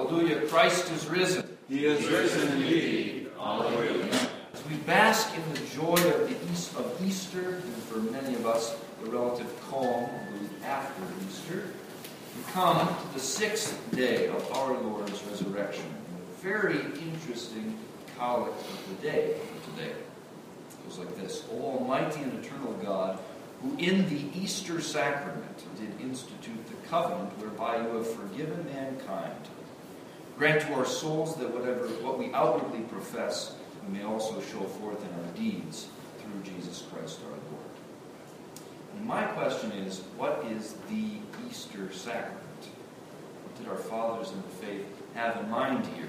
Hallelujah, Christ is risen. He is risen indeed. Hallelujah. As we bask in the joy of Easter, and for many of us, the relative calm of the week after Easter, we come to the sixth day of our Lord's resurrection. A very interesting collect of the day today. It goes like this: O Almighty and eternal God, who in the Easter sacrament did institute the covenant whereby you have forgiven mankind, grant to our souls that what we outwardly profess, we may also show forth in our deeds through Jesus Christ our Lord. And my question is, what is the Easter sacrament? What did our fathers in the faith have in mind here?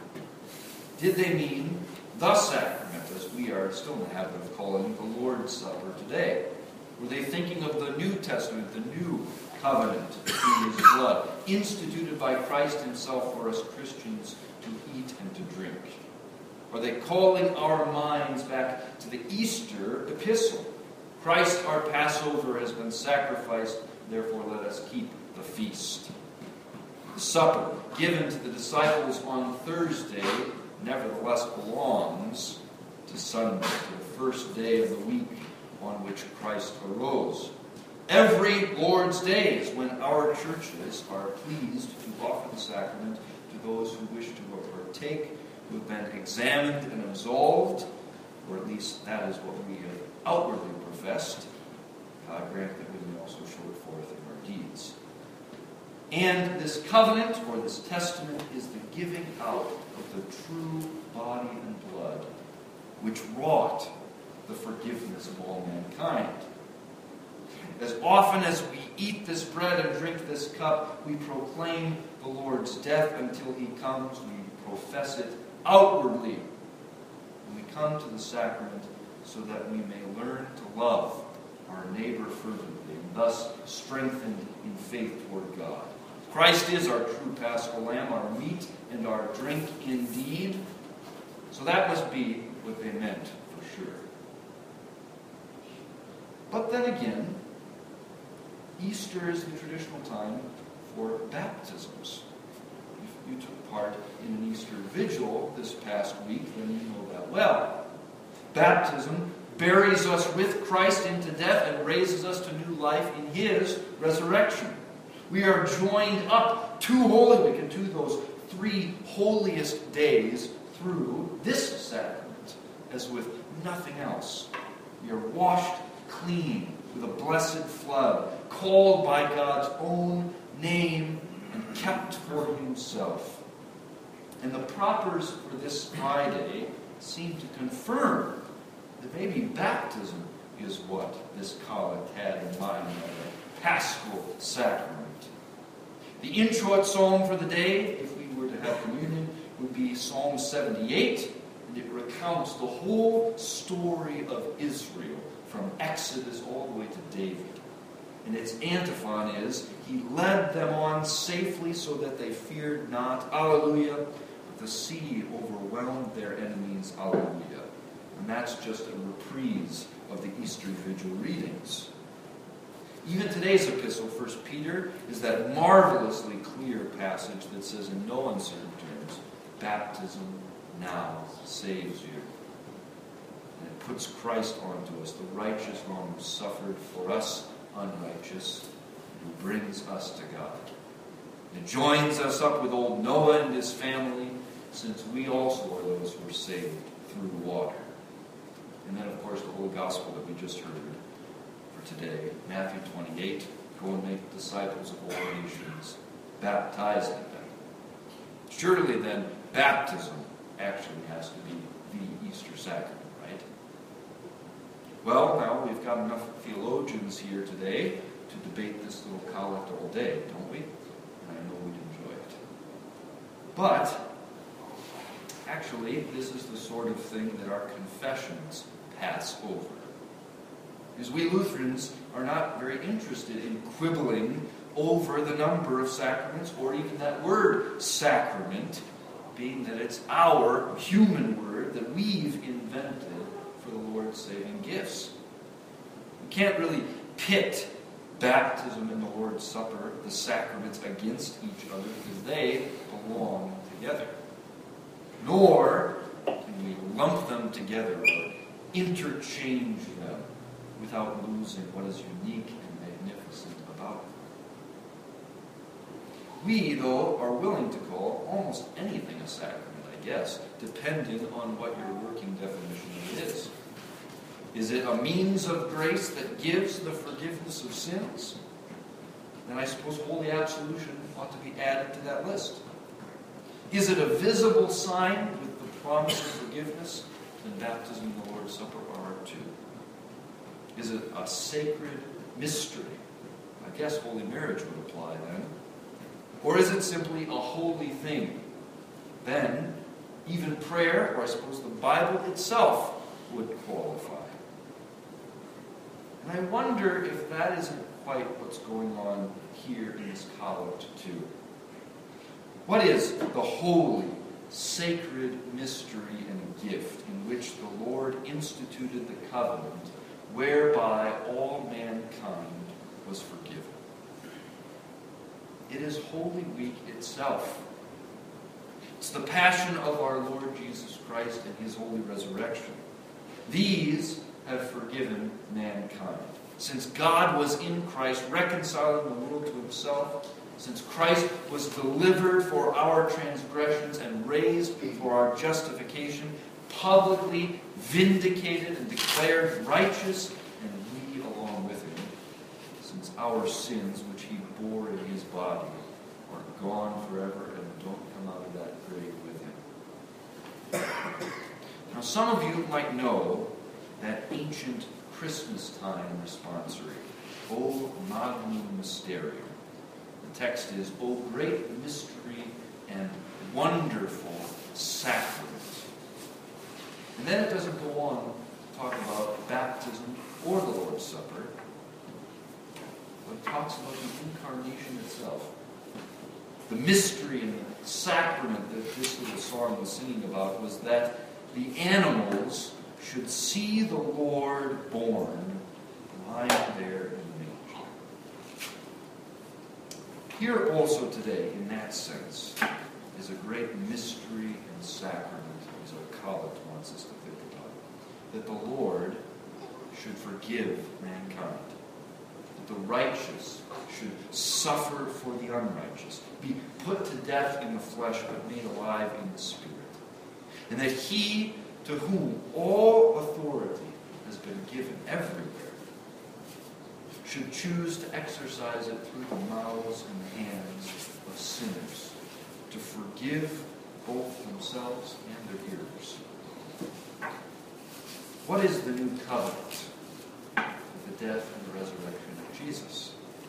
Did they mean the sacrament, as we are still in the habit of calling the Lord's Supper today? Were they thinking of the New Testament, the new covenant through His blood, instituted by Christ Himself for us Christians to eat and to drink? Are they calling our minds back to the Easter epistle? Christ, our Passover, has been sacrificed, therefore let us keep the feast. The supper given to the disciples on Thursday nevertheless belongs to Sunday, to the first day of the week on which Christ arose. Every Lord's Day is when our churches are pleased to offer the sacrament to those who wish to partake, who have been examined and absolved, or at least that is what we have outwardly professed. God grant that we may also show it forth in our deeds. And this covenant, or this testament, is the giving out of the true body and blood, which wrought the forgiveness of all mankind. As often as we eat this bread and drink this cup, we proclaim the Lord's death until He comes. We profess it outwardly. And we come to the sacrament so that we may learn to love our neighbor fervently, and thus strengthened in faith toward God. Christ is our true Paschal Lamb, our meat and our drink indeed. So that must be what they meant for sure. But then again, Easter is the traditional time for baptisms. If you took part in an Easter vigil this past week, then you know that well. Baptism buries us with Christ into death and raises us to new life in His resurrection. We are joined up to Holy Week and to those three holiest days through this sacrament, as with nothing else. We are washed clean with a blessed flood, called by God's own name and kept for Himself. And the propers for this Friday seem to confirm that maybe baptism is what this collect had in mind as a Paschal sacrament. The introit psalm for the day, if we were to have communion, would be Psalm 78, and it recounts the whole story of Israel from Exodus all the way to David. And its antiphon is, He led them on safely so that they feared not. Alleluia. But the sea overwhelmed their enemies. Alleluia. And that's just a reprise of the Easter Vigil readings. Even today's epistle, 1 Peter, is that marvelously clear passage that says in no uncertain terms, baptism now saves you. And it puts Christ onto us, the righteous one who suffered for us unrighteous, and who brings us to God. And it joins us up with old Noah and his family, since we also are those who are saved through water. And then, of course, the Holy Gospel that we just heard for today, Matthew 28, go and make disciples of all nations, baptizing them. Surely then, baptism actually has to be the Easter sacrament, right? Well, now we've got enough theologians here today to debate this little collect all day, don't we? And I know we'd enjoy it. But actually, this is the sort of thing that our confessions pass over. Because we Lutherans are not very interested in quibbling over the number of sacraments, or even that word sacrament, being that it's our human word that we've invented for the Lord's saving gifts. We can't really pit baptism and the Lord's Supper, the sacraments, against each other, because they belong nor can we lump them together or interchange them without losing what is unique and magnificent about them. We, though, are willing to call almost anything a sacrament, I guess, depending on what your working definition of it is. Is it a means of grace that gives the forgiveness of sins? Then I suppose holy absolution ought to be added to that list. Is it a visible sign with the promise of forgiveness? Then baptism and the Lord's Supper are too. Is it a sacred mystery? I guess holy marriage would apply then. Or is it simply a holy thing? Then even prayer, or I suppose the Bible itself, would qualify. And I wonder if that isn't quite what's going on here in this collect too. What is the holy, sacred mystery and gift in which the Lord instituted the covenant whereby all mankind was forgiven? It is Holy Week itself. It's the passion of our Lord Jesus Christ and his holy resurrection. These have forgiven mankind. Since God was in Christ, reconciling the world to himself, since Christ was delivered for our transgressions and raised for our justification, publicly vindicated and declared righteous, and we along with him, since our sins, which he bore in his body, are gone forever and don't come out of that grave with him. Now, some of you might know that ancient Christmas time responsory, O Magnum Mysterium. The text is, O great mystery and wonderful sacrament. And then it doesn't go on to talk about baptism or the Lord's Supper, but it talks about the incarnation itself. The mystery and the sacrament that this little song was singing about was that the animals should see the Lord born, lying there in the manger. Here also today, in that sense, is a great mystery and sacrament, as our collect wants us to think about. That the Lord should forgive mankind. That the righteous should suffer for the unrighteous, be put to death in the flesh but made alive in the spirit. And that he to whom all authority has been given everywhere should choose to exercise it through the mouths and hands of sinners, to forgive both themselves and their hearers. What is the new covenant with the death and the resurrection of Jesus?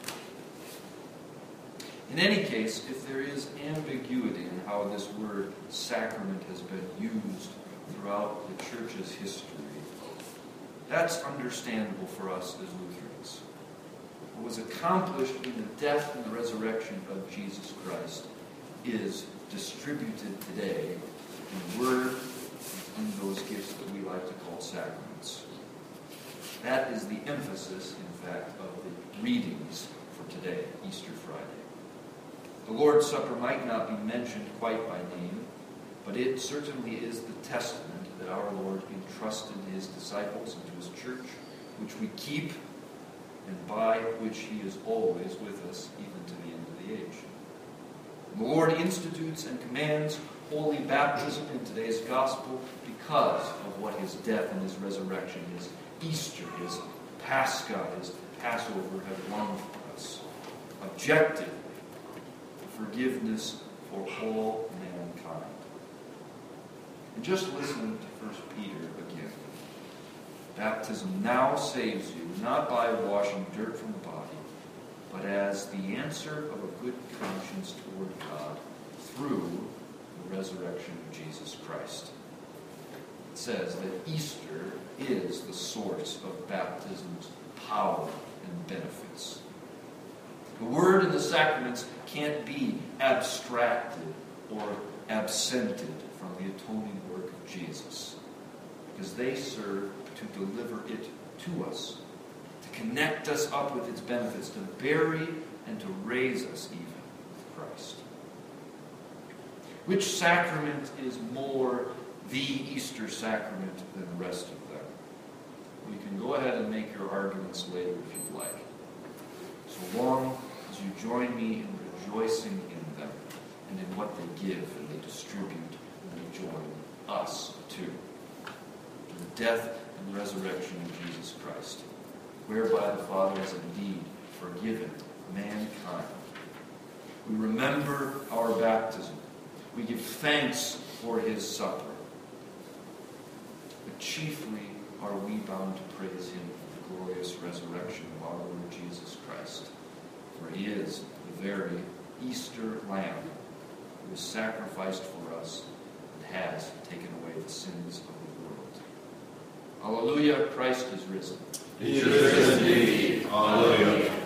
In any case, if there is ambiguity in how this word sacrament has been used throughout the church's history, that's understandable for us as Lutherans. What was accomplished in the death and the resurrection of Jesus Christ is distributed today in word and in those gifts that we like to call sacraments. That is the emphasis, in fact, of the readings for today, Easter Friday. The Lord's Supper might not be mentioned quite by name, but it certainly is the testament that our Lord entrusted to his disciples and to his church, which we keep and by which he is always with us even to the end of the age. The Lord institutes and commands holy baptism in today's gospel because of what his death and his resurrection, his Easter, his Pascha, his Passover have won for us. Objective, forgiveness for all mankind. And just listen to 1 Peter again. Baptism now saves you, not by washing dirt from the body, but as the answer of a good conscience toward God through the resurrection of Jesus Christ. It says that Easter is the source of baptism's power and benefits. The word and the sacraments can't be abstracted or absented from the atoning work of Jesus, because they serve to deliver it to us, to connect us up with its benefits, to bury and to raise us even with Christ. Which sacrament is more the Easter sacrament than the rest of them? You can go ahead and make your arguments later if you'd like. So long as you join me in rejoicing in them and in what they give and they distribute, and they join us too to the death and resurrection of Jesus Christ, whereby the Father has indeed forgiven mankind. We remember our baptism. We give thanks for his supper. But chiefly are we bound to praise him for the glorious resurrection of our Lord Jesus Christ. For he is the very Easter Lamb who was sacrificed for us and has taken away the sins of the world. Hallelujah, Christ is risen. He is risen indeed. Hallelujah.